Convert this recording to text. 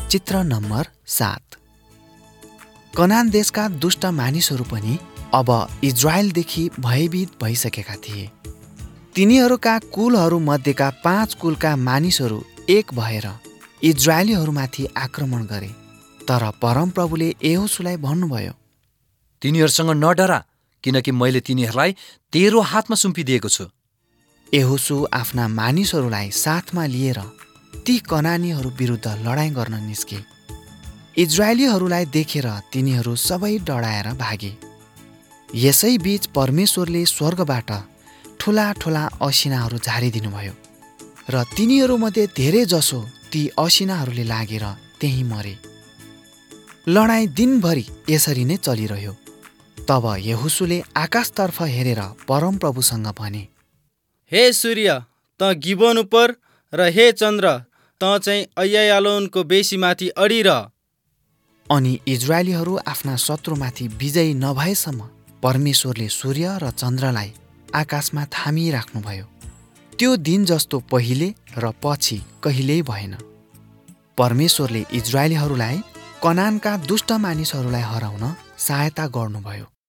चित्र नम्बर 7। कनान देशका दुष्ट मानिसहरू पनि अब इजरायलदेखि भयभीत भइसकेका थिए। तिनीहरूका कुलहरूमध्येका 5 कुलका मानिसहरू एक भएर इजरायलीहरूमाथि आक्रमण गरे। तर परमप्रभुले यहोशूलाई भन्नुभयो, तिनीहरूसँग नडरा, किनकि मैले तिनीहरूलाई तेरो हातमा सुम्पिदिएको छु। यहोशू आफ्ना मानिसहरूलाई साथमा लिएर ती कनानीहरू विरुद्ध लडाईँ गर्न निस्के। इजरायलीहरूलाई देखेर तिनीहरू सबै डराएर भागे। यसै बीच परमेश्वरले स्वर्गबाट ठुला ठुला असिनाहरू झारिदिनुभयो र तिनीहरूमध्ये धेरै जसो ती असिनाहरूले लागेर त्यहीँ मरे। लडाईँ दिनभरि यसरी नै चलिरह्यो। तब यहोशूले आकाशतर्फ हेरेर परमप्रभुसँग भने, हे सूर्य, त गिबोन उपर र हे चन्द्र, त चाहिँ अय्यालोनको बेसीमाथि अडिरह। अनि इजरायलीहरू आफ्ना शत्रुमाथि विजयी नभएसम्म परमेश्वरले सूर्य र चन्द्रलाई आकाशमा थामिराख्नुभयो। त्यो दिन जस्तो पहिले र पछि कहिल्यै भएन। परमेश्वरले इजरायलीहरूलाई कनानका दुष्ट मानिसहरूलाई हराउन सहायता गर्नुभयो।